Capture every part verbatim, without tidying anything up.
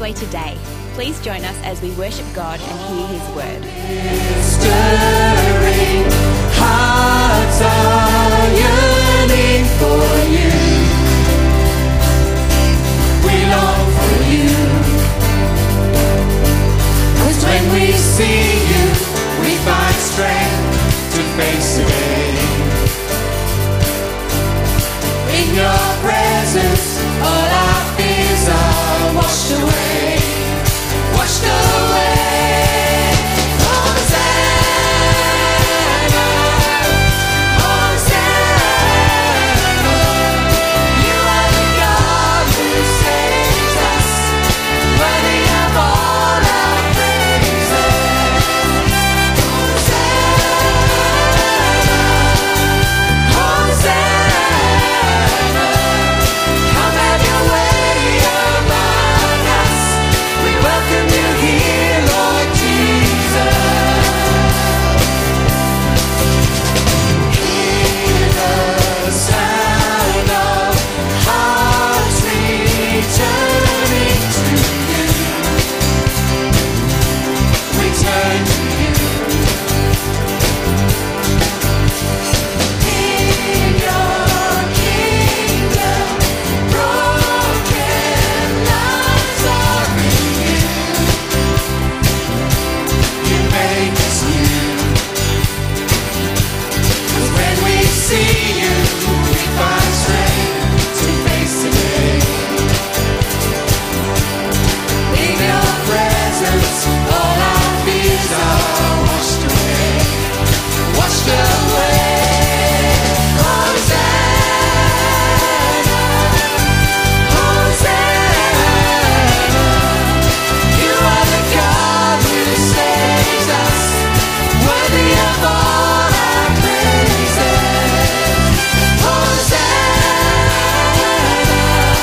Crossway today. Please join us as we worship God and hear His word. Stirring hearts are yearning for you. We long for you. 'Cause when we see you, we find strength to face the day. In your presence, all our fears are washed away, washed away. Hosanna, Hosanna, you are the God who saves us, worthy of all our praises. Hosanna, Hosanna, come have your way among us. We welcome you here, Lord Jesus. Hear the sound of hearts returning to you. We turn to you. In your kingdom, broken lives are renewed. You make us new. 'Cause when we see you, we find strength to face the day. In your presence, all our fears are washed away, washed away. Hosanna, Hosanna, you are the God who saves us, worthy of all our praises. Hosanna,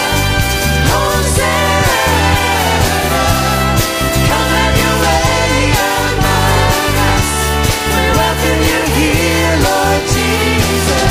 Hosanna, come have your way among us. We welcome you here, Lord Jesus.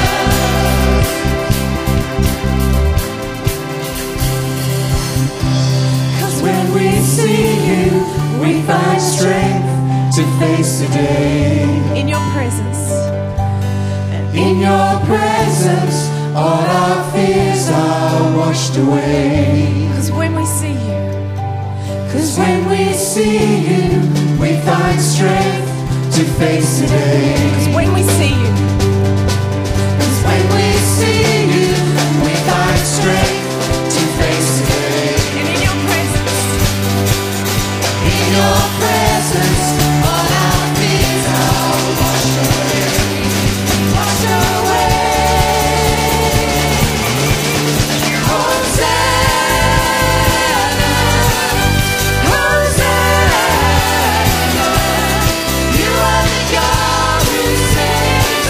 'Cause when we see you, we find strength to face the day. In your presence, In your presence, all our fears are washed away. because when we see you, 'Cause when we see you, we find strength to face the day. when we see you, 'Cause when we see you, we find strength to face the day. and in your presence, In your presence, all our fears are washed away, washed away. Hosanna, Hosanna, you are the God who saves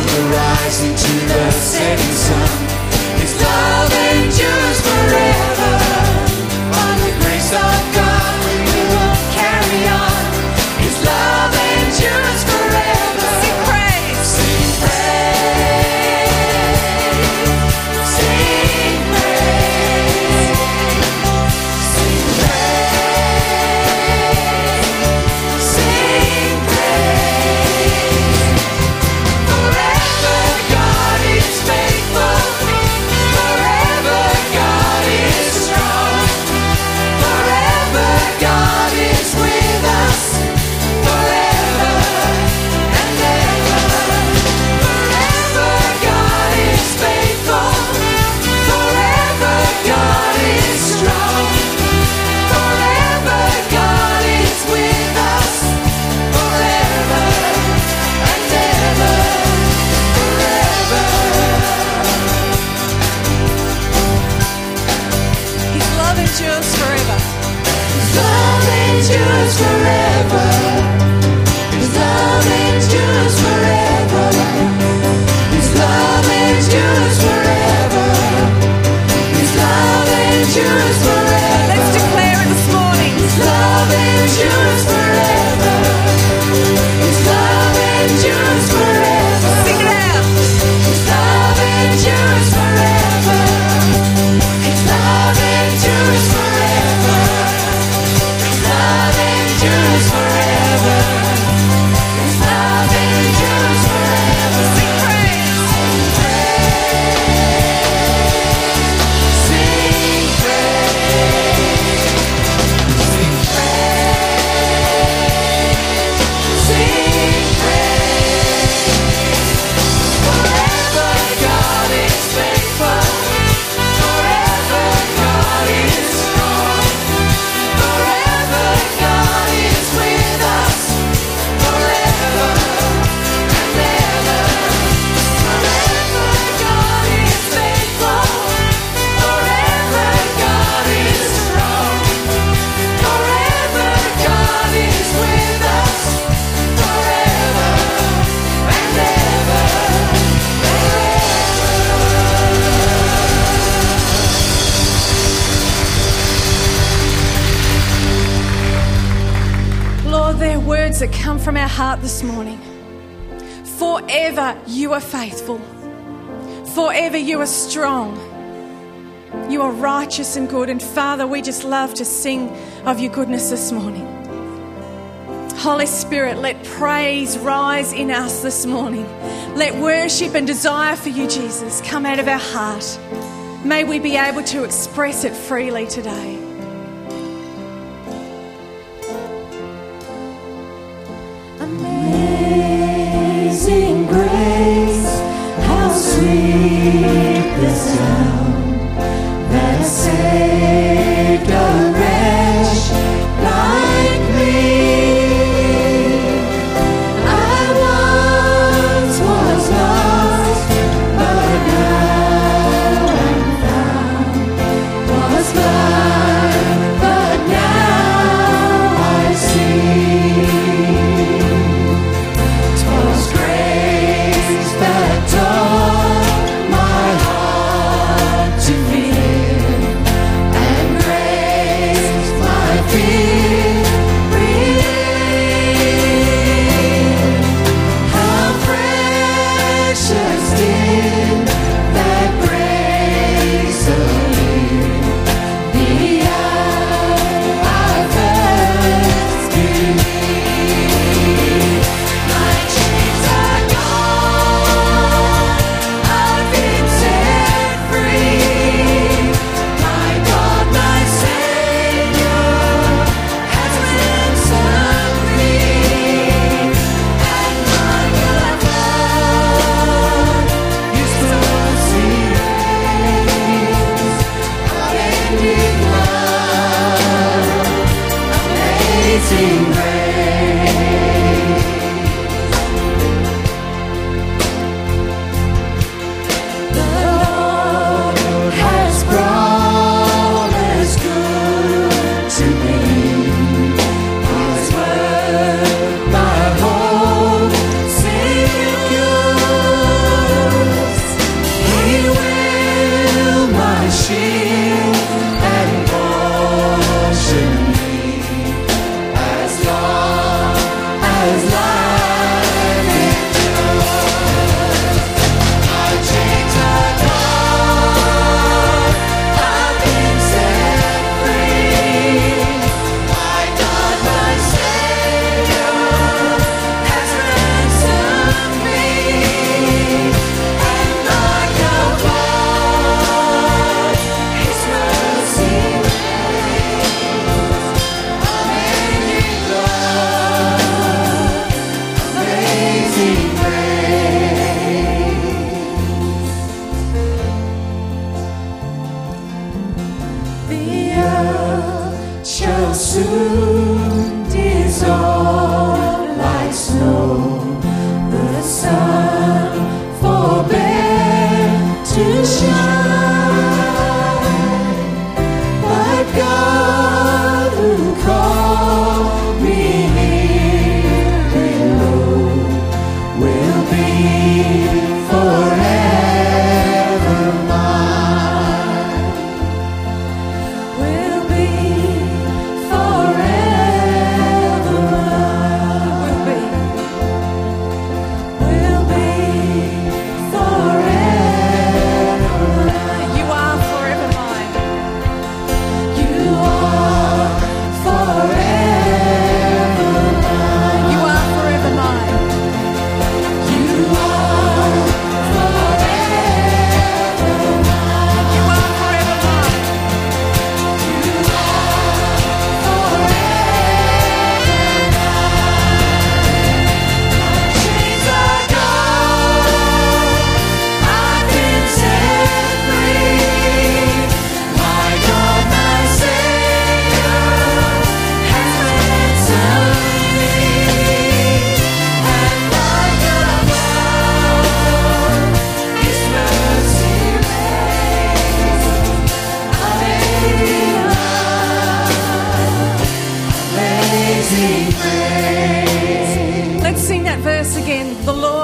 the rising to the setting sun. His love endures forever. By the grace of God we will carry on. His love endures forever. Sing praise. Sing praise. Sing praise. Sing praise. Sing praise. Forever God is faithful. Forever God is strong. Forever God is with us. Forever and ever. Forever God is faithful. Forever God is strong. Forever God is with us. Forever and ever. Forever. His love endures forever. His love endures forever. His love endures forever. His love endures forever. His love endures forever. Let's declare it this morning. His love endures forever. His love endures forever. Sing it out. His love endures forever. His love endures forever. His love endures forever. His love endures forever. Sing praise. Sing praise. Sing praise. Sing praise. Forever God is faithful. Forever God is strong. Forever God is with us. Forever and ever. Forever God is faithful. Forever God is strong. Forever God is with us. Forever and ever. Lord, they're words that come from our heart this morning. Forever you are faithful. Forever you are strong. You are righteous and good. And Father, we just love to sing of your goodness this morning. Holy Spirit, let praise rise in us this morning. Let worship and desire for you, Jesus, come out of our heart. May we be able to express it freely today. Amazing grace, how sweet the sound that saved a wretch like me. I once was lost, but now I'm found. Was blind,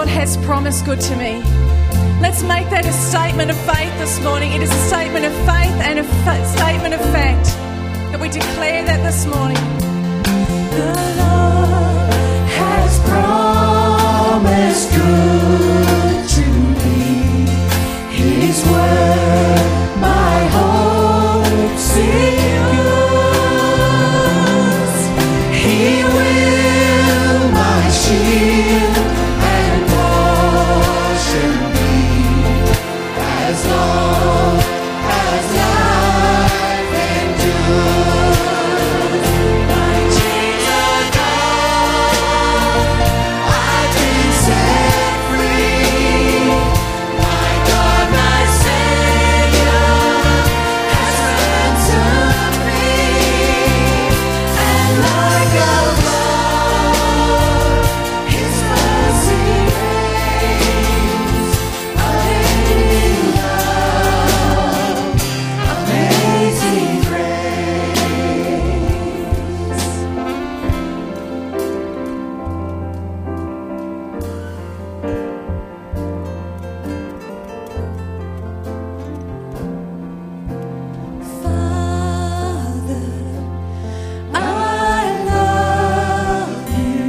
Lord has promised good to me. Let's make that a statement of faith this morning. It is a statement of faith and a fa- statement of fact that we declare that this morning. The Lord has promised good to me. His word, my hope secures. He will my shield and portion be, as long as life endures. My chains are gone, I've been set free. My God, my Savior has ransomed me, and like a flood, His mercy reigns. Unending love, amazing grace. Father, I love you.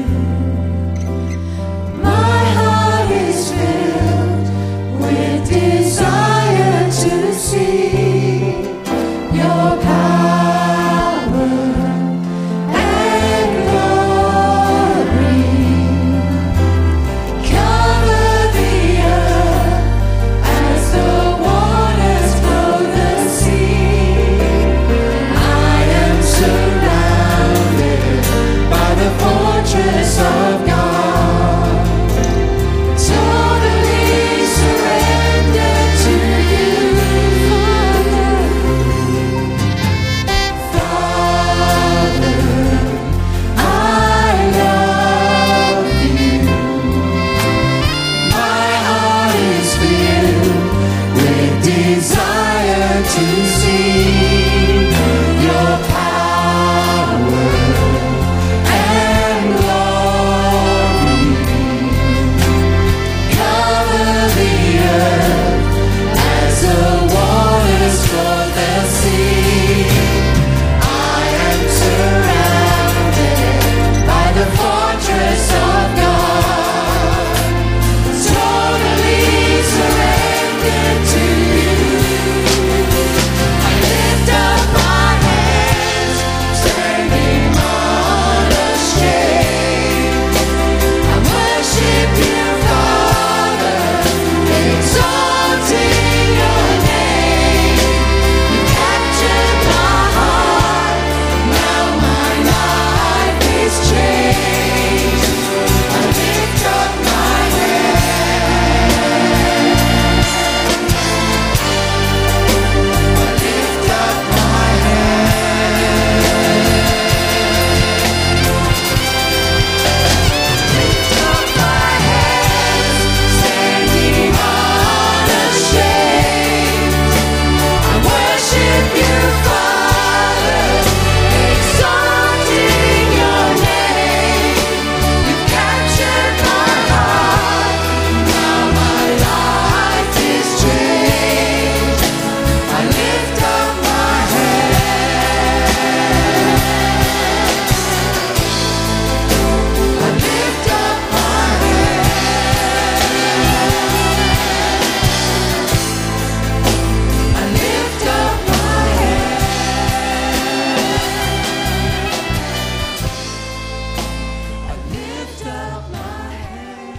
My heart is filled with desire to see your power and glory. Cover the earth as the waters flow the sea. I am surrounded by the fortress of God. Totally surrendered to you, Father. Father, I love you. My heart is filled with desire to see your power and glory. Cover the earth as the waters flood the sea. I am surrounded by the fortress of God. Totally surrendered to you. I lift up my hands, standing unashamed. I worship you, Father, exalting your name. You captured my heart, now my life is changed. I lift up my hands. I lift up my hands. Lift up my hands, standing unashamed. I worship you, Father, exalting your name. You captured my heart, now my life is changed. I lift up my hands. I lift up my hands. I lift up my hands. I lift up my hands.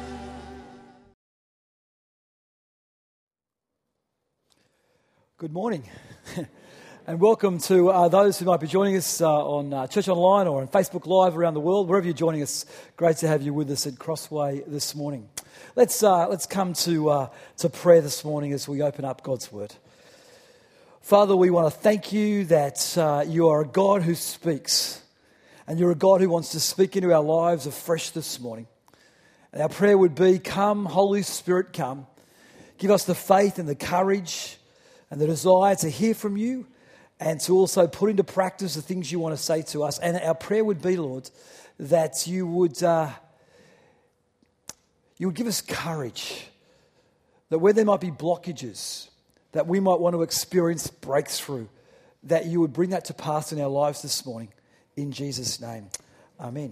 Good morning, and welcome to uh, those who might be joining us uh, on uh, Church Online or on Facebook Live around the world. Wherever you're joining us, great to have you with us at Crossway this morning. Let's uh, let's come to uh, to prayer this morning as we open up God's Word. Father, we want to thank you that uh, you are a God who speaks, and you're a God who wants to speak into our lives afresh this morning. And our prayer would be, come, Holy Spirit, come. Give us the faith and the courage and the desire to hear from you and to also put into practice the things you want to say to us. And our prayer would be, Lord, that you would uh, you would give us courage, that where there might be blockages, that we might want to experience breakthrough, that you would bring that to pass in our lives this morning. In Jesus' name, amen.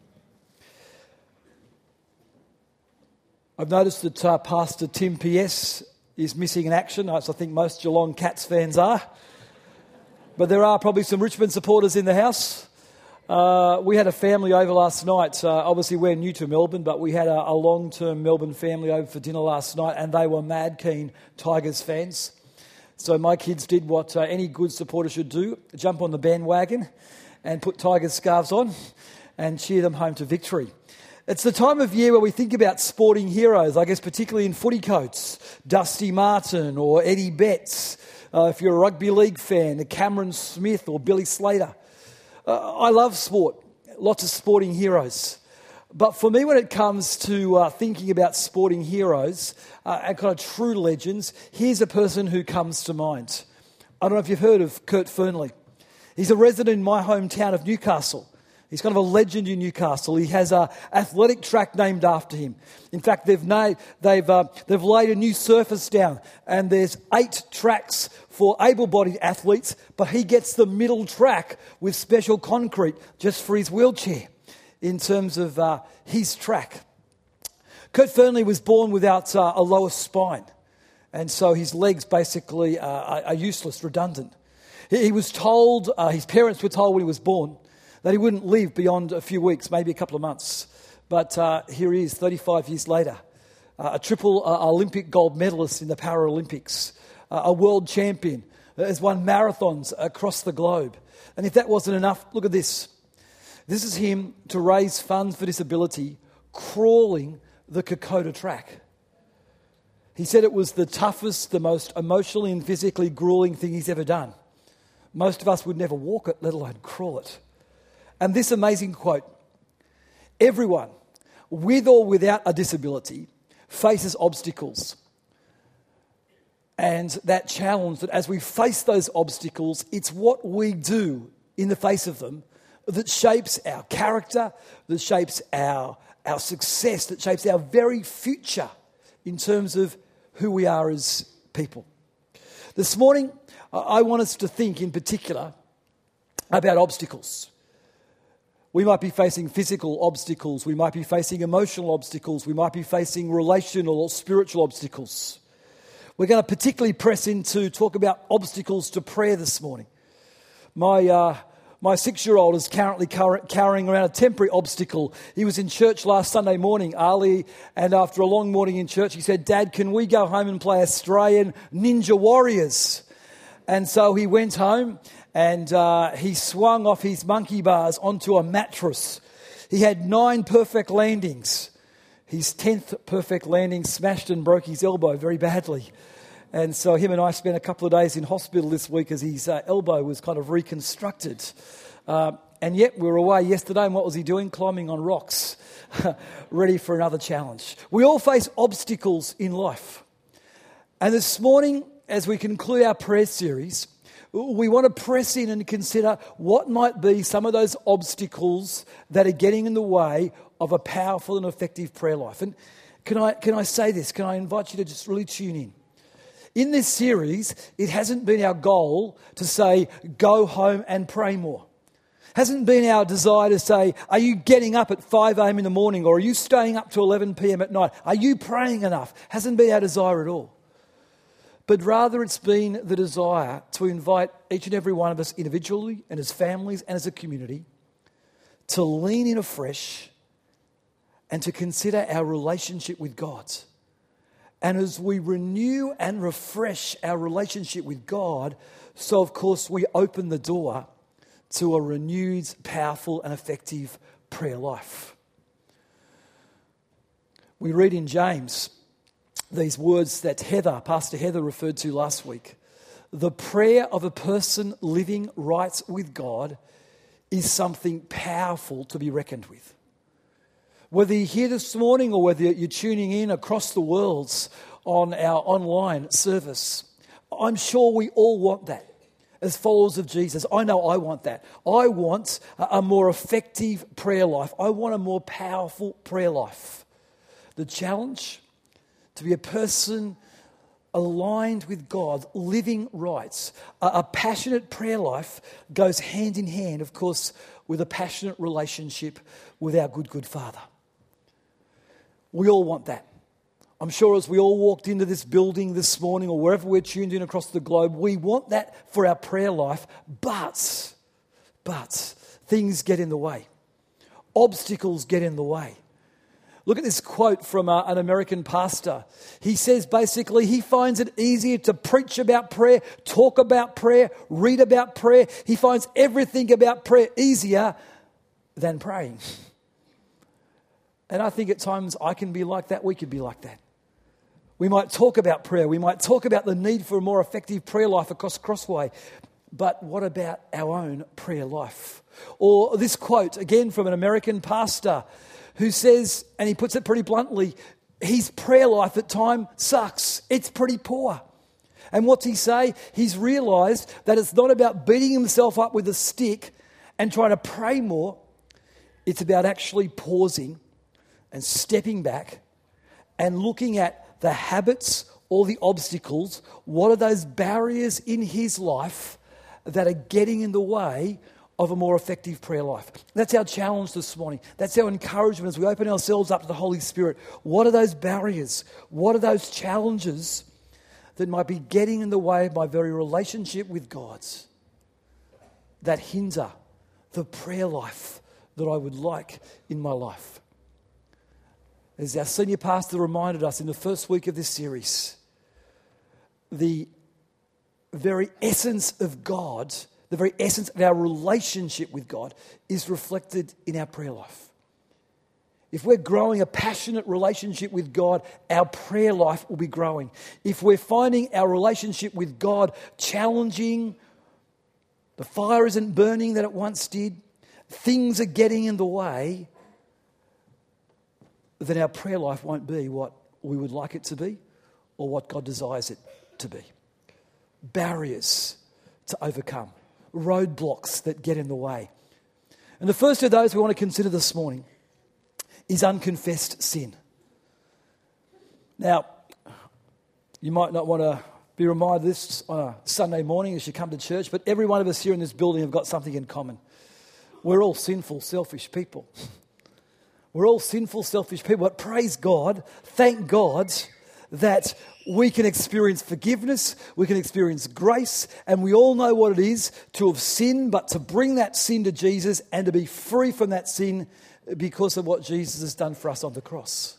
I've noticed that uh, Pastor Tim P S is missing in action, as I think most Geelong Cats fans are. But there are probably some Richmond supporters in the house. Uh, we had a family over last night. Uh, obviously, we're new to Melbourne, but we had a, a long-term Melbourne family over for dinner last night, and they were mad keen Tigers fans. So my kids did what uh, any good supporter should do, jump on the bandwagon and put Tigers scarves on and cheer them home to victory. It's the time of year where we think about sporting heroes, I guess particularly in footy coats, Dusty Martin or Eddie Betts. Uh, if you're a rugby league fan, Cameron Smith or Billy Slater. Uh, I love sport, lots of sporting heroes. But for me, when it comes to uh, thinking about sporting heroes uh, and kind of true legends, here's a person who comes to mind. I don't know if you've heard of Kurt Fearnley. He's a resident in my hometown of Newcastle. He's kind of a legend in Newcastle. He has an athletic track named after him. In fact, they've na- they've uh, they've laid a new surface down, and there's eight tracks for able-bodied athletes, but he gets the middle track with special concrete just for his wheelchair in terms of uh, his track. Kurt Fearnley was born without uh, a lower spine, and so his legs basically uh, are, are useless, redundant. He, he was told, uh, his parents were told when he was born, that he wouldn't live beyond a few weeks, maybe a couple of months. But uh, here he is, thirty-five years later, uh, a triple uh, Olympic gold medalist in the Paralympics, uh, a world champion, has won marathons across the globe. And if that wasn't enough, look at this. This is him to raise funds for disability, crawling the Kokoda track. He said it was the toughest, the most emotionally and physically grueling thing he's ever done. Most of us would never walk it, let alone crawl it. And this amazing quote, everyone, with or without a disability, faces obstacles. And that challenge that as we face those obstacles, it's what we do in the face of them that shapes our character, that shapes our, our success, that shapes our very future in terms of who we are as people. This morning, I want us to think in particular about obstacles. We might be facing physical obstacles. We might be facing emotional obstacles. We might be facing relational or spiritual obstacles. We're going to particularly press into talk about obstacles to prayer this morning. My uh, my six-year-old is currently carrying around a temporary obstacle. He was in church last Sunday morning, Ali, and after a long morning in church, he said, "Dad, can we go home and play Australian Ninja Warriors?" And so he went home. And uh, he swung off his monkey bars onto a mattress. He had nine perfect landings. His tenth perfect landing smashed and broke his elbow very badly. And so him and I spent a couple of days in hospital this week as his uh, elbow was kind of reconstructed. Uh, and yet we were away yesterday, and what was he doing? Climbing on rocks, ready for another challenge. We all face obstacles in life. And this morning, as we conclude our prayer series, we want to press in and consider what might be some of those obstacles that are getting in the way of a powerful and effective prayer life. And can I can I say this? Can I invite you to just really tune in? In this series, it hasn't been our goal to say, go home and pray more. Hasn't been our desire to say, are you getting up at five a.m. in the morning, or are you staying up to eleven p.m. at night? Are you praying enough? Hasn't been our desire at all. But rather it's been the desire to invite each and every one of us individually and as families and as a community to lean in afresh and to consider our relationship with God. And as we renew and refresh our relationship with God, so of course we open the door to a renewed, powerful and effective prayer life. We read in James these words that Heather, Pastor Heather referred to last week. The prayer of a person living right with God is something powerful to be reckoned with. Whether you're here this morning or whether you're tuning in across the world on our online service, I'm sure we all want that. As followers of Jesus, I know I want that. I want a more effective prayer life. I want a more powerful prayer life. The challenge to be a person aligned with God, living right. A, a passionate prayer life goes hand in hand, of course, with a passionate relationship with our good, good Father. We all want that. I'm sure as we all walked into this building this morning or wherever we're tuned in across the globe, we want that for our prayer life, but, but things get in the way. Obstacles get in the way. Look at this quote from uh, an American pastor. He says basically he finds it easier to preach about prayer, talk about prayer, read about prayer. He finds everything about prayer easier than praying. And I think at times I can be like that, we could be like that. We might talk about prayer. We might talk about the need for a more effective prayer life across Crossway. But what about our own prayer life? Or this quote, again from an American pastor who says, and he puts it pretty bluntly, his prayer life at times sucks. It's pretty poor. And what's he say? He's realised that it's not about beating himself up with a stick and trying to pray more. It's about actually pausing and stepping back and looking at the habits or the obstacles. What are those barriers in his life that are getting in the way of a more effective prayer life? That's our challenge this morning. That's our encouragement as we open ourselves up to the Holy Spirit. What are those barriers? What are those challenges that might be getting in the way of my very relationship with God that hinder the prayer life that I would like in my life? As our senior pastor reminded us in the first week of this series, the very essence of God, the very essence of our relationship with God is reflected in our prayer life. If we're growing a passionate relationship with God, our prayer life will be growing. If we're finding our relationship with God challenging, the fire isn't burning that it once did, things are getting in the way, then our prayer life won't be what we would like it to be or what God desires it to be. Barriers to overcome, roadblocks that get in the way. And the first of those we want to consider this morning is unconfessed sin. Now, you might not want to be reminded of this on a Sunday morning as you come to church, but every one of us here in this building have got something in common. We're all sinful, selfish people. We're all sinful, selfish people, but praise God, thank God that we can experience forgiveness, we can experience grace, and we all know what it is to have sinned, but to bring that sin to Jesus and to be free from that sin because of what Jesus has done for us on the cross.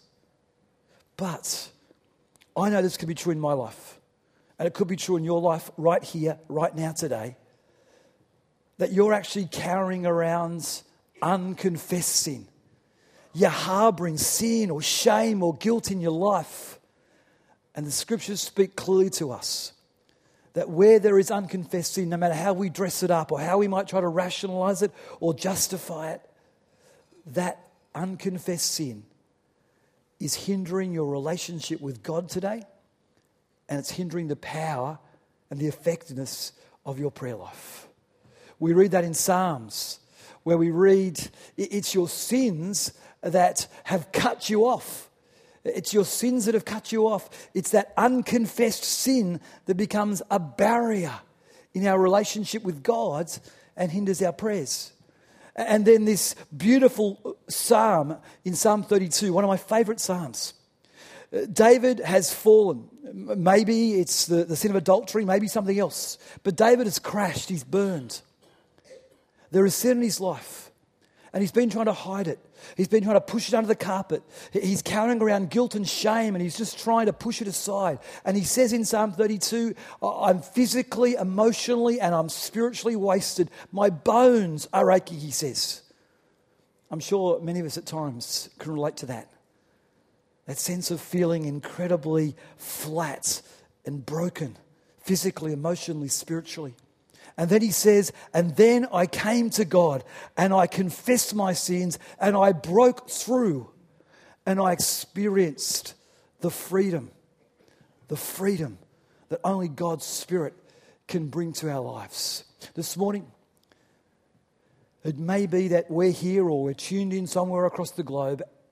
But I know this could be true in my life, and it could be true in your life right here, right now, today, that you're actually carrying around unconfessed sin. You're harbouring sin or shame or guilt in your life. And the scriptures speak clearly to us that where there is unconfessed sin, no matter how we dress it up or how we might try to rationalise it or justify it, that unconfessed sin is hindering your relationship with God today, and it's hindering the power and the effectiveness of your prayer life. We read that in Psalms, where we read, it's your sins that have cut you off. It's your sins that have cut you off. It's that unconfessed sin that becomes a barrier in our relationship with God and hinders our prayers. And then this beautiful psalm in Psalm thirty-two, one of my favourite psalms. David has fallen. Maybe it's the, the sin of adultery, maybe something else. But David has crashed, he's burned. There is sin in his life, and he's been trying to hide it. He's been trying to push it under the carpet. He's carrying around guilt and shame, and he's just trying to push it aside. And he says in Psalm thirty-two, I'm physically, emotionally, and I'm spiritually wasted. My bones are achy, he says. I'm sure many of us at times can relate to that. That sense of feeling incredibly flat and broken, physically, emotionally, spiritually. And then he says, and then I came to God and I confessed my sins and I broke through and I experienced the freedom, the freedom that only God's Spirit can bring to our lives. This morning, it may be that we're here or we're tuned in somewhere across the globe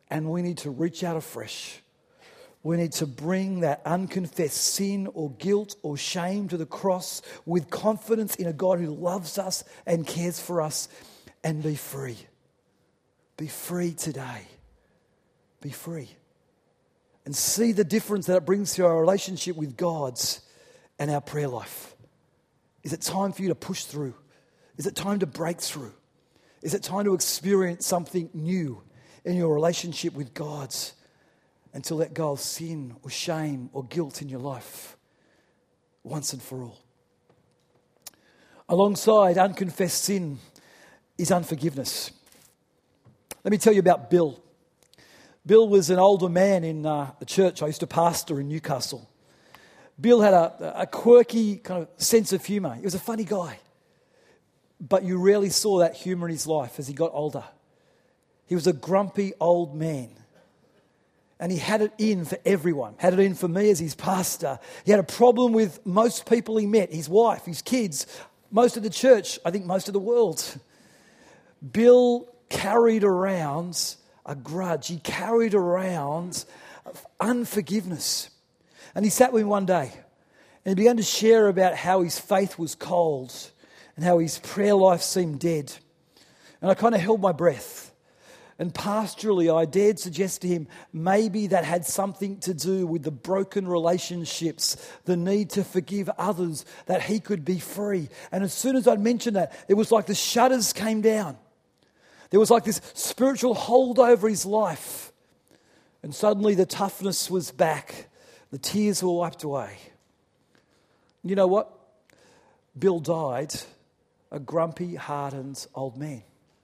and we need to reach out afresh. We need to bring that unconfessed sin or guilt or shame to the cross with confidence in a God who loves us and cares for us, and be free. Be free today. Be free. And see the difference that it brings to our relationship with God's and our prayer life. Is it time for you to push through? Is it time to break through? Is it time to experience something new in your relationship with God's, and to let go of sin or shame or guilt in your life once and for all? Alongside unconfessed sin is unforgiveness. Let me tell you about Bill. Bill was an older man in uh, a church I used to pastor in Newcastle. Bill had a, a quirky kind of sense of humour. He was a funny guy. But you rarely saw that humour in his life as he got older. He was a grumpy old man. And he had it in for everyone. Had it in for me as his pastor. He had a problem with most people he met. His wife, his kids, most of the church, I think most of the world. Bill carried around a grudge. He carried around unforgiveness. And he sat with me one day and he began to share about how his faith was cold and how his prayer life seemed dead. And I kind of held my breath. And pastorally, I dared suggest to him maybe that had something to do with the broken relationships, the need to forgive others, that he could be free. And as soon as I'd mentioned that, it was like the shutters came down. There was like this spiritual hold over his life. And suddenly the toughness was back. The tears were wiped away. You know what? Bill died a grumpy, hardened old man.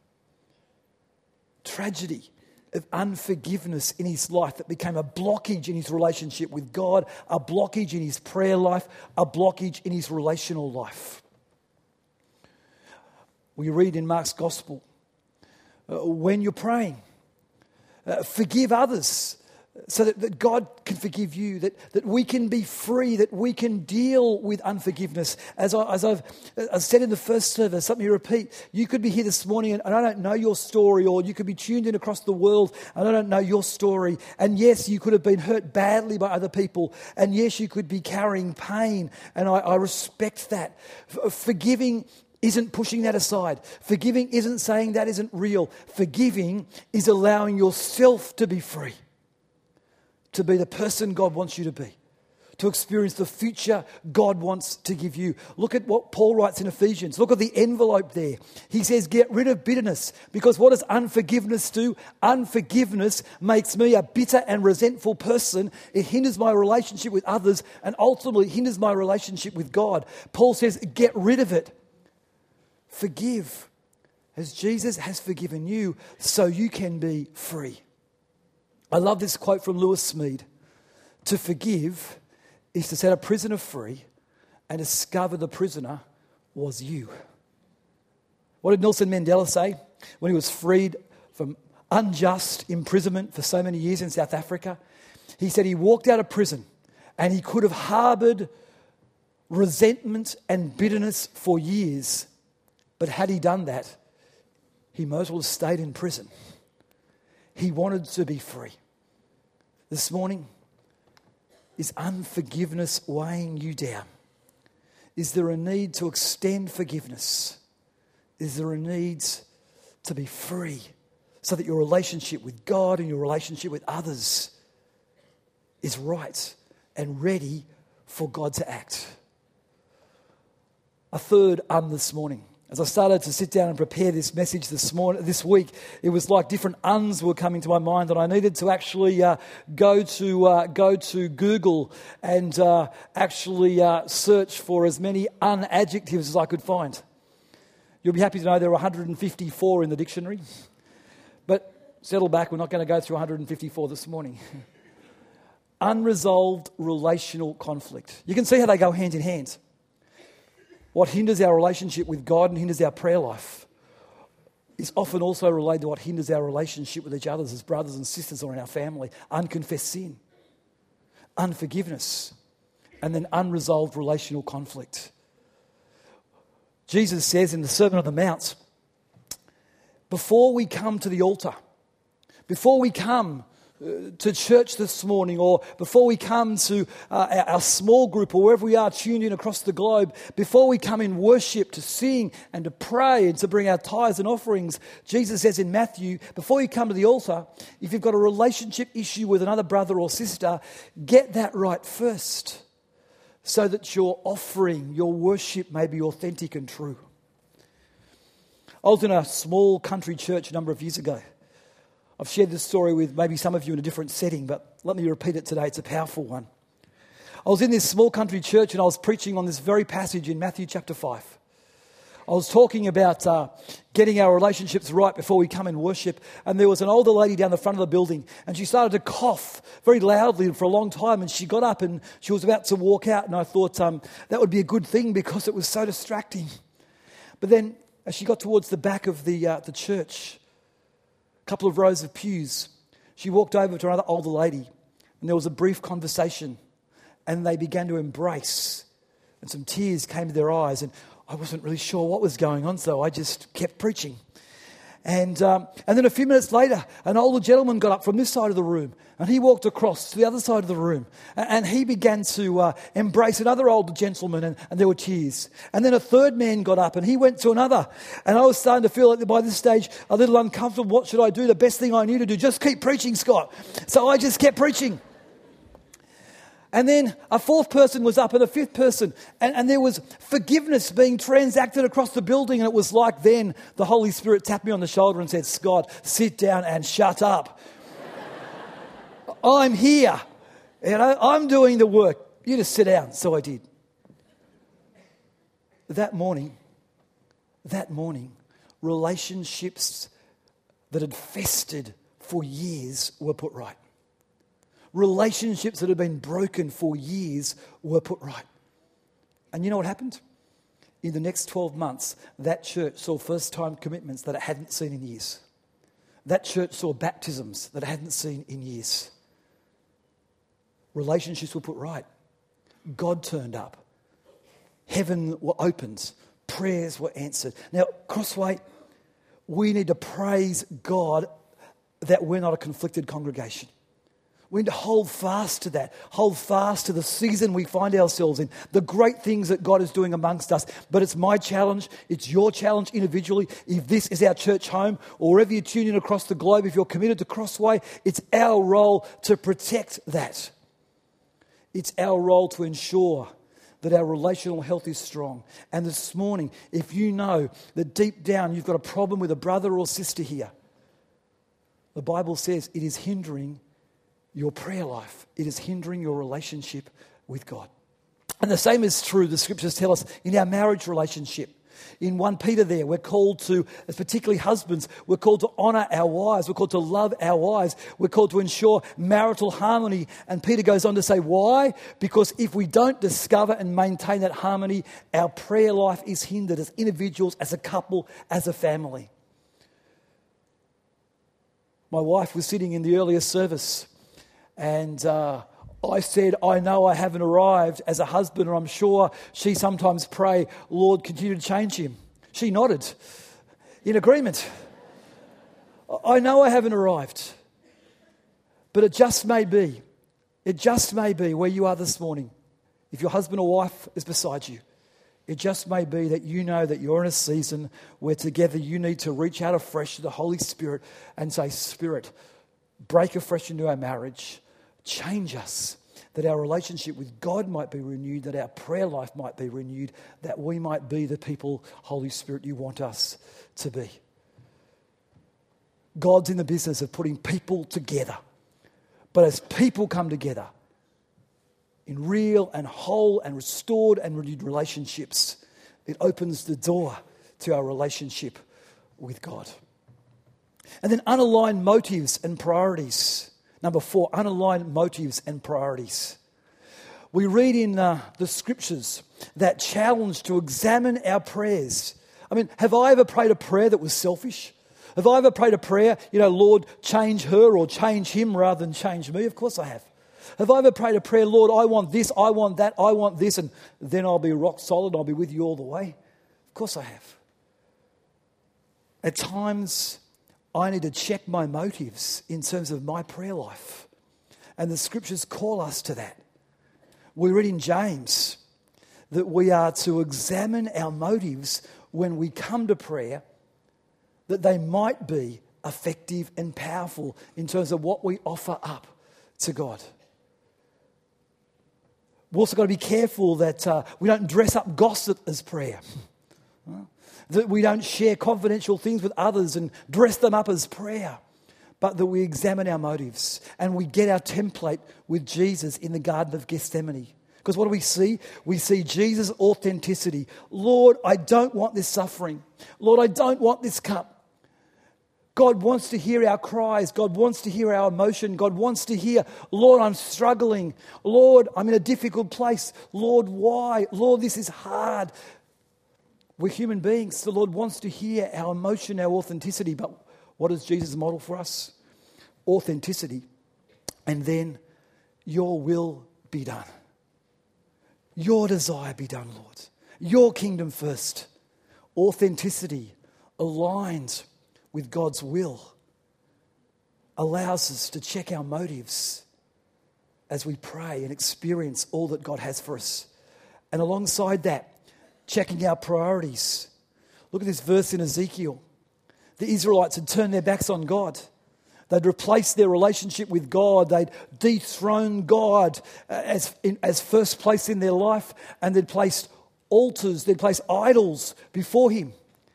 Tragedy of unforgiveness in his life that became a blockage in his relationship with God, a blockage in his prayer life, a blockage in his relational life. We read in Mark's Gospel, uh, when you're praying, uh, forgive others so that, that God can forgive you, that, that we can be free, that we can deal with unforgiveness. As, I, as I've, I've said in the first service, let me repeat, you could be here this morning and, and I don't know your story, or you could be tuned in across the world and I don't know your story. And yes, you could have been hurt badly by other people. And yes, you could be carrying pain. And I, I respect that. F- forgiving isn't pushing that aside. Forgiving isn't saying that isn't real. Forgiving is allowing yourself to be free, to be the person God wants you to be, to experience the future God wants to give you. Look at what Paul writes in Ephesians. Look at the envelope there. He says, get rid of bitterness, because what does unforgiveness do? Unforgiveness makes me a bitter and resentful person. It hinders my relationship with others and ultimately hinders my relationship with God. Paul says, get rid of it. Forgive as Jesus has forgiven you, so you can be free. I love this quote from Lewis Smead. To forgive is to set a prisoner free and discover the prisoner was you. What did Nelson Mandela say when he was freed from unjust imprisonment for so many years in South Africa? He said he walked out of prison and he could have harbored resentment and bitterness for years. But had he done that, he might as well have stayed in prison. He wanted to be free. This morning, is unforgiveness weighing you down? Is there a need to extend forgiveness? Is there a need to be free so that your relationship with God and your relationship with others is right and ready for God to act? A third um this morning. As I started to sit down and prepare this message this morning, this week, it was like different uns were coming to my mind, and I needed to actually uh, go to uh, go to Google and uh, actually uh, search for as many un adjectives as I could find. You'll be happy to know there are one hundred fifty-four in the dictionary, but settle back, we're not going to go through one hundred fifty-four this morning. Unresolved relational conflict. You can see how they go hand in hand. What hinders our relationship with God and hinders our prayer life is often also related to what hinders our relationship with each other as brothers and sisters or in our family. Unconfessed sin, unforgiveness, and then unresolved relational conflict. Jesus says in the Sermon on the Mount, before we come to the altar, Before we come uh, to church this morning, or before we come to uh, our, our small group, or wherever we are tuned in across the globe, before we come in worship to sing and to pray and to bring our tithes and offerings, Jesus says in Matthew, before you come to the altar, if you've got a relationship issue with another brother or sister, get that right first, so that your offering, your worship may be authentic and true. I was in a small country church a number of years ago. I've shared this story with maybe some of you in a different setting, but let me repeat it today. It's a powerful one. I was in this small country church and I was preaching on this very passage in Matthew chapter five. I was talking about uh, getting our relationships right before we come and worship, and there was an older lady down the front of the building, and she started to cough very loudly for a long time, and she got up and she was about to walk out, and I thought um, that would be a good thing because it was so distracting. But then as she got towards the back of the uh, the church, a couple of rows of pews, she walked over to another older lady, and there was a brief conversation, and they began to embrace, and some tears came to their eyes, and I wasn't really sure what was going on, so I just kept preaching. And um, and then a few minutes later, an older gentleman got up from this side of the room, and he walked across to the other side of the room, and, and he began to uh, embrace another older gentleman, and, and there were tears. And then a third man got up, and he went to another, and I was starting to feel like by this stage a little uncomfortable. What should I do? The best thing I knew to do, just keep preaching, Scott. So I just kept preaching. And then a fourth person was up and a fifth person. And, and there was forgiveness being transacted across the building. And it was like then the Holy Spirit tapped me on the shoulder and said, Scott, sit down and shut up. I'm here. You know, I'm doing the work. You just sit down. So I did. That morning, that morning, relationships that had festered for years were put right. Relationships that had been broken for years were put right. And you know what happened? In the next twelve months, that church saw first-time commitments that it hadn't seen in years. That church saw baptisms that it hadn't seen in years. Relationships were put right. God turned up. Heaven were opened. Prayers were answered. Now, Crossway, we need to praise God that we're not a conflicted congregation. We need to hold fast to that. Hold fast to the season we find ourselves in. The great things that God is doing amongst us. But it's my challenge. It's your challenge individually. If this is our church home, or wherever you tune in across the globe, if you're committed to Crossway, it's our role to protect that. It's our role to ensure that our relational health is strong. And this morning, if you know that deep down you've got a problem with a brother or sister here, the Bible says it is hindering your prayer life. It is hindering your relationship with God. And the same is true, the scriptures tell us, in our marriage relationship. In First Peter there, we're called to, as particularly husbands, we're called to honour our wives. We're called to love our wives. We're called to ensure marital harmony. And Peter goes on to say, why? Because if we don't discover and maintain that harmony, our prayer life is hindered as individuals, as a couple, as a family. My wife was sitting in the earlier service, and uh, I said, I know I haven't arrived as a husband, and I'm sure she sometimes pray, Lord, continue to change him. She nodded in agreement. I know I haven't arrived, but it just may be, it just may be where you are this morning. If your husband or wife is beside you, it just may be that you know that you're in a season where together you need to reach out afresh to the Holy Spirit and say, Spirit, break afresh into our marriage. Change us, that our relationship with God might be renewed, that our prayer life might be renewed, that we might be the people, Holy Spirit, you want us to be. God's in the business of putting people together. But as people come together in real and whole and restored and renewed relationships, it opens the door to our relationship with God. And then unaligned motives and priorities. Number four, unaligned motives and priorities. We read in uh, the scriptures that challenge to examine our prayers. I mean, have I ever prayed a prayer that was selfish? Have I ever prayed a prayer, you know, Lord, change her or change him rather than change me? Of course I have. Have I ever prayed a prayer, Lord, I want this, I want that, I want this, and then I'll be rock solid, I'll be with you all the way? Of course I have. At times, I need to check my motives in terms of my prayer life. And the scriptures call us to that. We read in James that we are to examine our motives when we come to prayer, that they might be effective and powerful in terms of what we offer up to God. We've also got to be careful that uh, we don't dress up gossip as prayer. That we don't share confidential things with others and dress them up as prayer. But that we examine our motives and we get our template with Jesus in the Garden of Gethsemane. Because what do we see? We see Jesus' authenticity. Lord, I don't want this suffering. Lord, I don't want this cup. God wants to hear our cries. God wants to hear our emotion. God wants to hear, Lord, I'm struggling. Lord, I'm in a difficult place. Lord, why? Lord, this is hard. We're human beings. The Lord wants to hear our emotion, our authenticity. But what does Jesus model for us? Authenticity. And then, your will be done. Your desire be done, Lord. Your kingdom first. Authenticity aligned with God's will allows us to check our motives as we pray and experience all that God has for us. And alongside that, checking our priorities. Look at this verse in Ezekiel. The Israelites had turned their backs on God. They'd replaced their relationship with God. They'd dethroned God as, in, as first place in their life, and they'd placed altars, they'd placed idols before Him.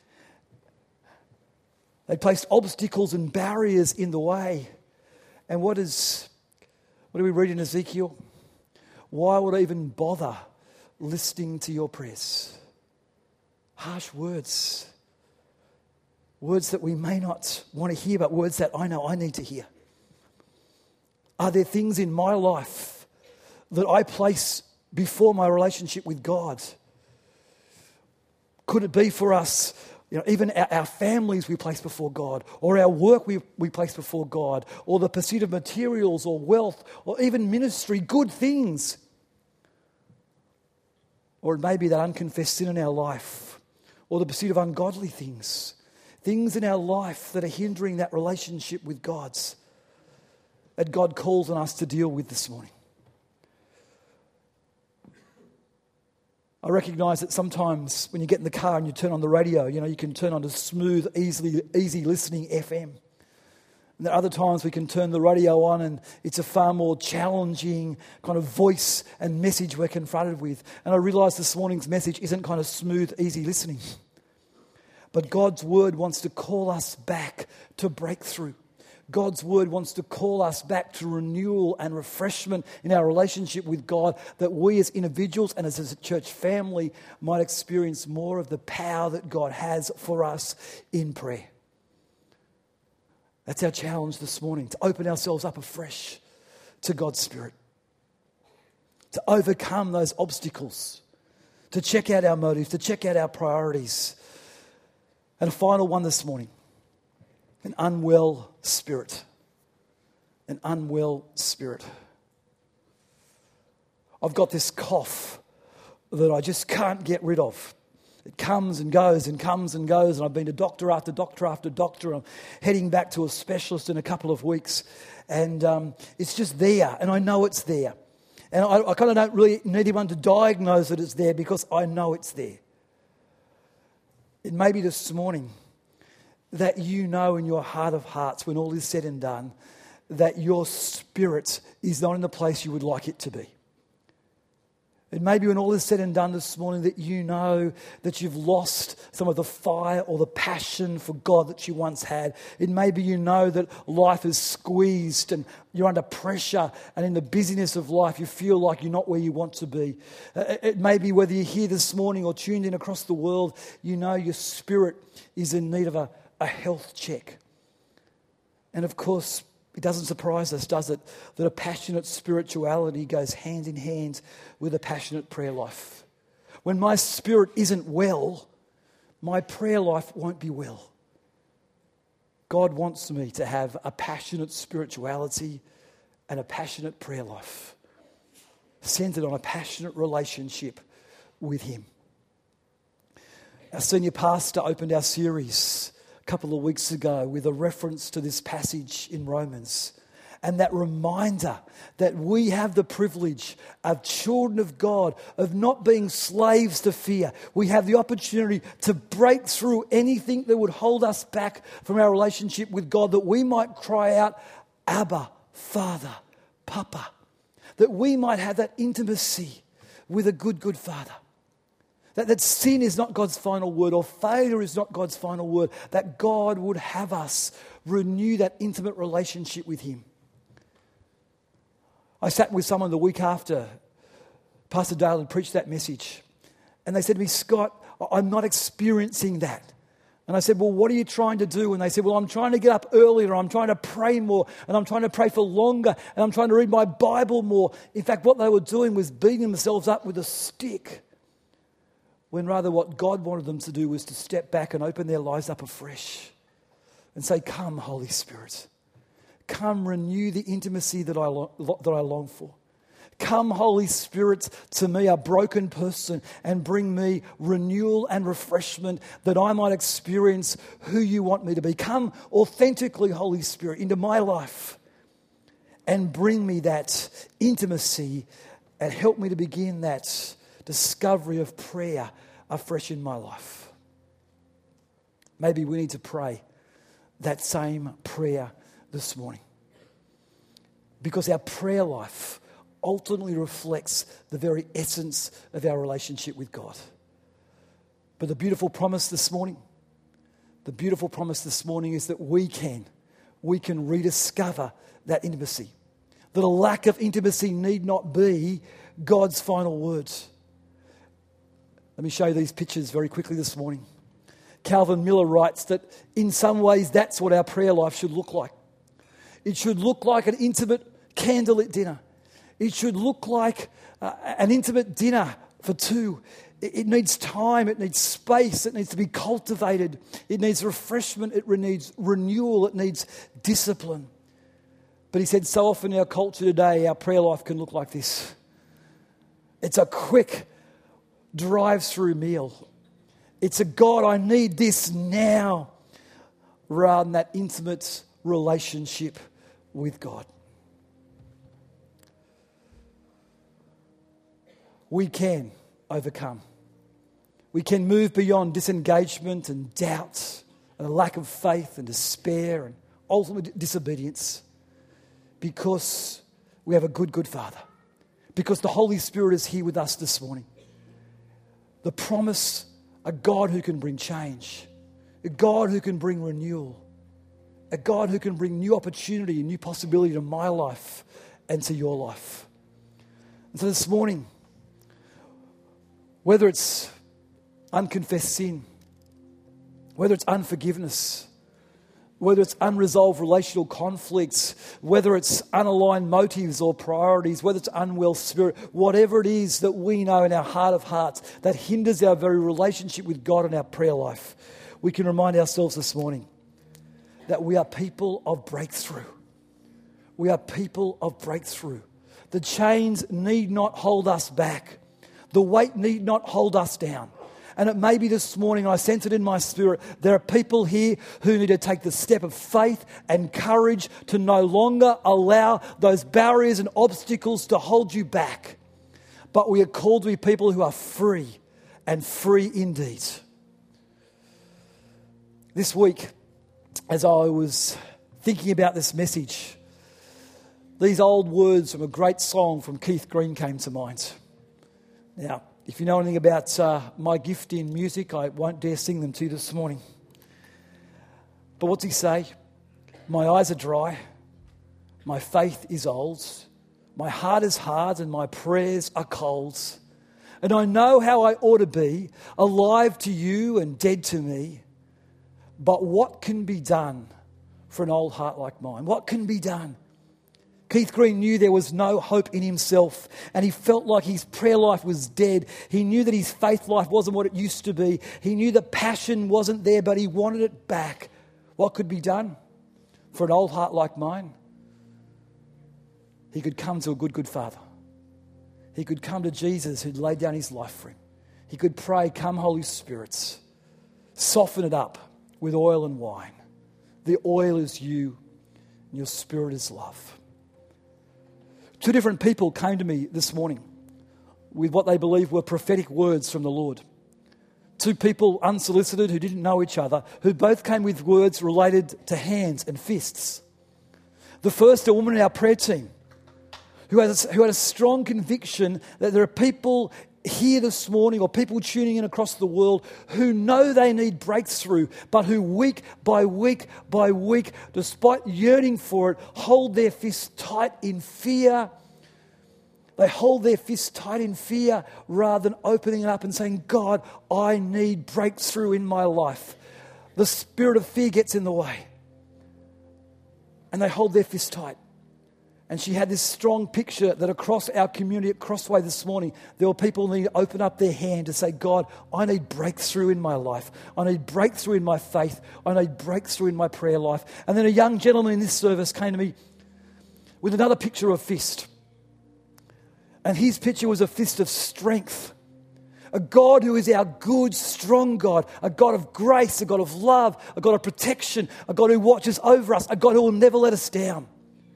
They placed obstacles and barriers in the way. And what is, what do we read in Ezekiel? Why would I even bother listening to your prayers? Harsh words. Words that we may not want to hear, but words that I know I need to hear. Are there things in my life that I place before my relationship with God? Could it be for us, you know, even our, our families we place before God, or our work we, we place before God, or the pursuit of materials or wealth, or even ministry, good things? Or it may be that unconfessed sin in our life, or the pursuit of ungodly things. Things in our life that are hindering that relationship with God's, that God calls on us to deal with this morning. I recognise that sometimes when you get in the car and you turn on the radio, you know, you can turn on to smooth, easily, easy listening F M. And there are other times we can turn the radio on and it's a far more challenging kind of voice and message we're confronted with. And I realise this morning's message isn't kind of smooth, easy listening. But God's word wants to call us back to breakthrough. God's word wants to call us back to renewal and refreshment in our relationship with God, that we as individuals and as a church family might experience more of the power that God has for us in prayer. That's our challenge this morning, to open ourselves up afresh to God's Spirit, to overcome those obstacles, to check out our motives, to check out our priorities. And a final one this morning, an unwell spirit. An unwell spirit. I've got this cough that I just can't get rid of. It comes and goes and comes and goes, and I've been to doctor after doctor after doctor. I'm heading back to a specialist in a couple of weeks, and um, it's just there, and I know it's there. And I, I kind of don't really need anyone to diagnose that it's there, because I know it's there. It may be this morning that you know in your heart of hearts, when all is said and done, that your spirit is not in the place you would like it to be. It may be when all is said and done this morning that you know that you've lost some of the fire or the passion for God that you once had. It may be you know that life is squeezed and you're under pressure, and in the busyness of life you feel like you're not where you want to be. It may be whether you're here this morning or tuned in across the world, you know your spirit is in need of a, a health check. And of course, it doesn't surprise us, does it, that a passionate spirituality goes hand in hand with a passionate prayer life. When my spirit isn't well, my prayer life won't be well. God wants me to have a passionate spirituality and a passionate prayer life, centered on a passionate relationship with Him. Our senior pastor opened our series couple of weeks ago with a reference to this passage in Romans. And that reminder that we have the privilege of children of God, of not being slaves to fear. We have the opportunity to break through anything that would hold us back from our relationship with God, that we might cry out, Abba, Father, Papa. That we might have that intimacy with a good, good Father. That, that sin is not God's final word, or failure is not God's final word. That God would have us renew that intimate relationship with Him. I sat with someone the week after Pastor Dale had preached that message, and they said to me, Scott, I'm not experiencing that. And I said, well, what are you trying to do? And they said, well, I'm trying to get up earlier, I'm trying to pray more, and I'm trying to pray for longer, and I'm trying to read my Bible more. In fact, what they were doing was beating themselves up with a stick, when rather what God wanted them to do was to step back and open their lives up afresh and say, come, Holy Spirit. Come, renew the intimacy that I, lo- that I long for. Come, Holy Spirit, to me, a broken person, and bring me renewal and refreshment that I might experience who you want me to be. Come authentically, Holy Spirit, into my life and bring me that intimacy and help me to begin that discovery of prayer afresh in my life. Maybe we need to pray that same prayer this morning, because our prayer life ultimately reflects the very essence of our relationship with God. But the beautiful promise this morning, the beautiful promise this morning is that we can, we can rediscover that intimacy. That a lack of intimacy need not be God's final words. Let me show you these pictures very quickly this morning. Calvin Miller writes that in some ways that's what our prayer life should look like. It should look like an intimate candlelit dinner. It should look like uh, an intimate dinner for two. It, it needs time, it needs space, it needs to be cultivated. It needs refreshment, it needs renewal, it needs discipline. But he said so often in our culture today, our prayer life can look like this. It's a quick drive-through meal. It's a God, I need this now, rather than that intimate relationship with God. We can overcome. We can move beyond disengagement and doubt and a lack of faith and despair and ultimate disobedience, because we have a good, good Father. Because the Holy Spirit is here with us this morning. The promise, a God who can bring change, a God who can bring renewal, a God who can bring new opportunity and new possibility to my life and to your life. And so this morning, whether it's unconfessed sin, whether it's unforgiveness, whether it's unresolved relational conflicts, whether it's unaligned motives or priorities, whether it's unwell spirit, whatever it is that we know in our heart of hearts that hinders our very relationship with God and our prayer life, we can remind ourselves this morning that we are people of breakthrough. We are people of breakthrough. The chains need not hold us back. The weight need not hold us down. And it may be this morning, I sense it in my spirit, there are people here who need to take the step of faith and courage to no longer allow those barriers and obstacles to hold you back. But we are called to be people who are free, and free indeed. This week, as I was thinking about this message, these old words from a great song from Keith Green came to mind. Now, if you know anything about uh, my gift in music, I won't dare sing them to you this morning. But what's he say? My eyes are dry, my faith is old, my heart is hard and my prayers are cold. And I know how I ought to be, alive to you and dead to me. But what can be done for an old heart like mine? What can be done? Keith Green knew there was no hope in himself, and he felt like his prayer life was dead. He knew that his faith life wasn't what it used to be. He knew the passion wasn't there, but he wanted it back. What could be done for an old heart like mine? He could come to a good, good Father. He could come to Jesus who'd laid down his life for him. He could pray, come Holy Spirit, soften it up, with oil and wine. The oil is you, and your spirit is love. Two different people came to me this morning with what they believe were prophetic words from the Lord. Two people unsolicited who didn't know each other, who both came with words related to hands and fists. The first, a woman in our prayer team, who has, who had a strong conviction that there are people here this morning or people tuning in across the world who know they need breakthrough, but who week by week by week, despite yearning for it, hold their fists tight in fear. They hold their fists tight in fear rather than opening it up and saying, God, I need breakthrough in my life. The spirit of fear gets in the way. And they hold their fists tight. And she had this strong picture that across our community at Crossway this morning, there were people who need to open up their hand to say, God, I need breakthrough in my life. I need breakthrough in my faith. I need breakthrough in my prayer life. And then a young gentleman in this service came to me with another picture of a fist. And his picture was a fist of strength. A God who is our good, strong God. A God of grace, a God of love, a God of protection, a God who watches over us, a God who will never let us down.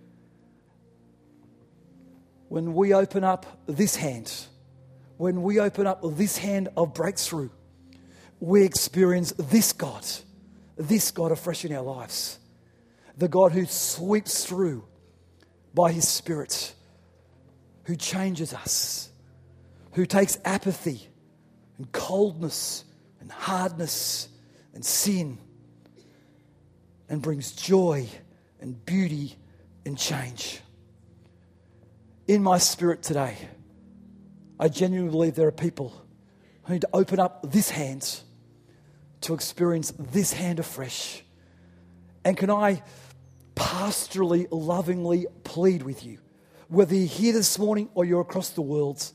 When we open up this hand, when we open up this hand of breakthrough, we experience this God, this God afresh in our lives. The God who sweeps through by His Spirit, who changes us, who takes apathy and coldness and hardness and sin and brings joy and beauty and change. In my spirit today, I genuinely believe there are people who need to open up this hand to experience this hand afresh. And can I pastorally, lovingly plead with you, whether you're here this morning or you're across the world,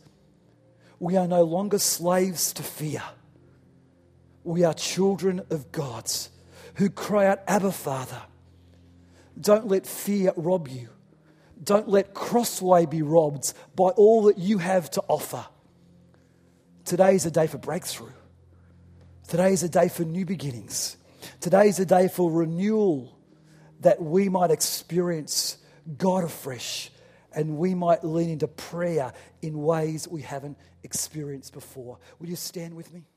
we are no longer slaves to fear. We are children of God who cry out, Abba, Father. Don't let fear rob you. Don't let Crossway be robbed by all that you have to offer. Today is a day for breakthrough. Today is a day for new beginnings. Today is a day for renewal, that we might experience God afresh and we might lean into prayer in ways we haven't experienced before. Will you stand with me?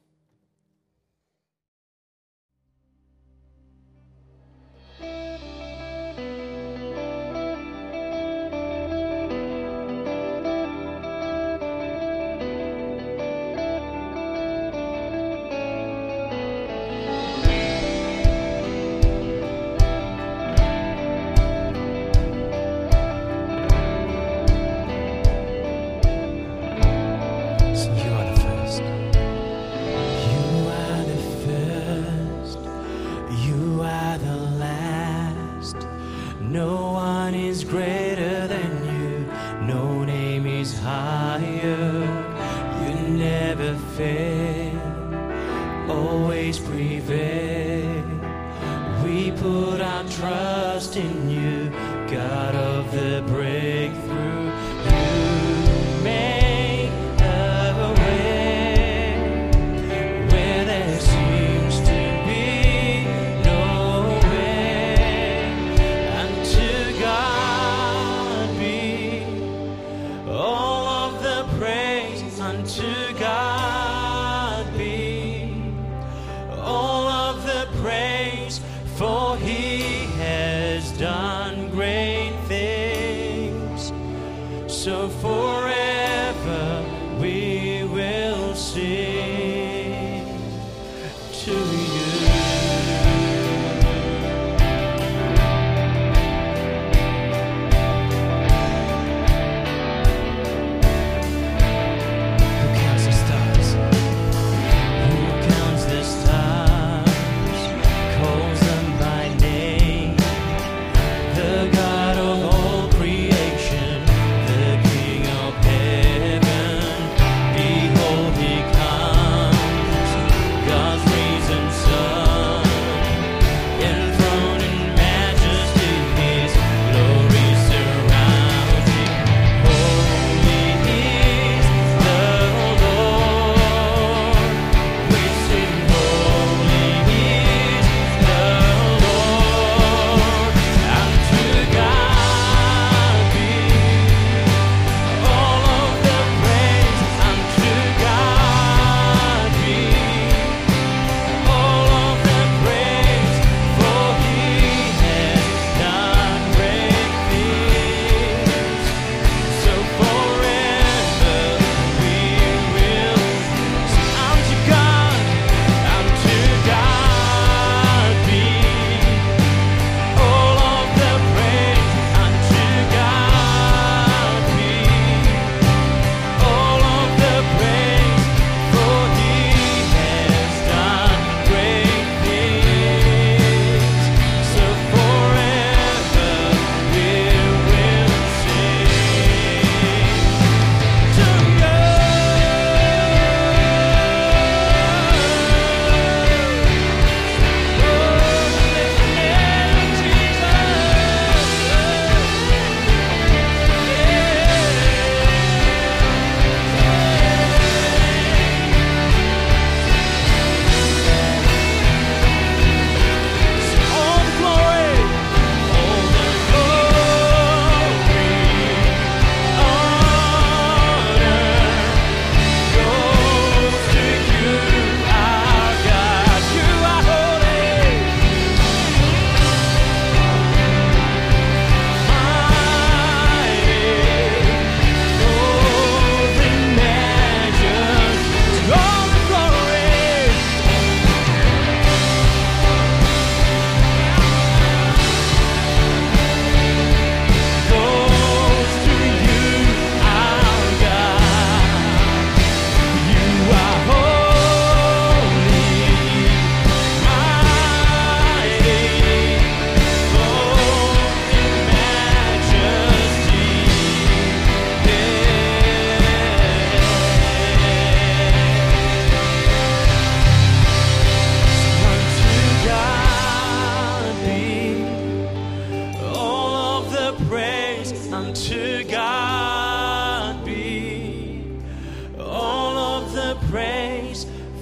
Who counts the stars?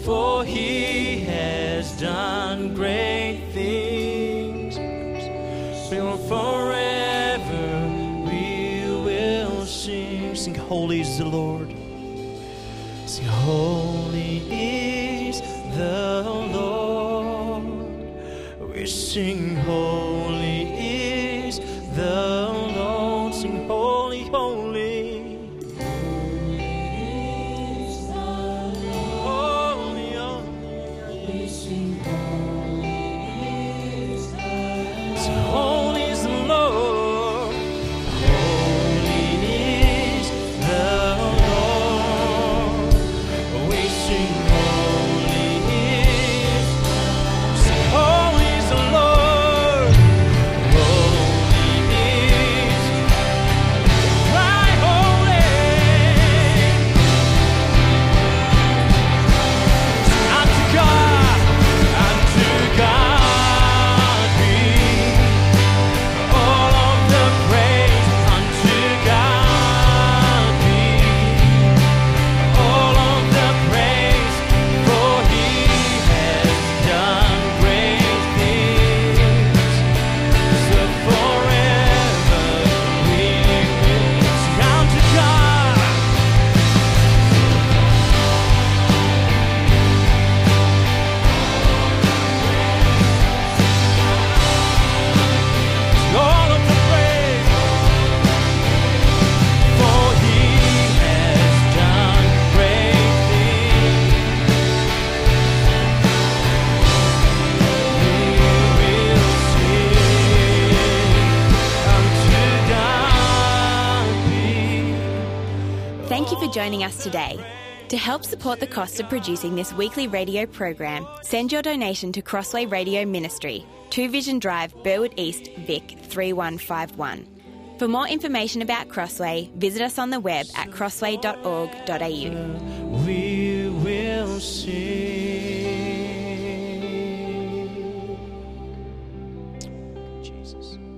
for he has done great things. For forever we will sing. Sing, holy is the Lord. Sing, holy is the Lord. We sing, holy is the Lord. Sing, holy, holy. Joining us today. To help support the cost of producing this weekly radio program, send your donation to Crossway Radio Ministry, two Vision Drive, Burwood East, Vic three one five one. For more information about Crossway, visit us on the web at crossway dot org dot a u. We will sing. Jesus.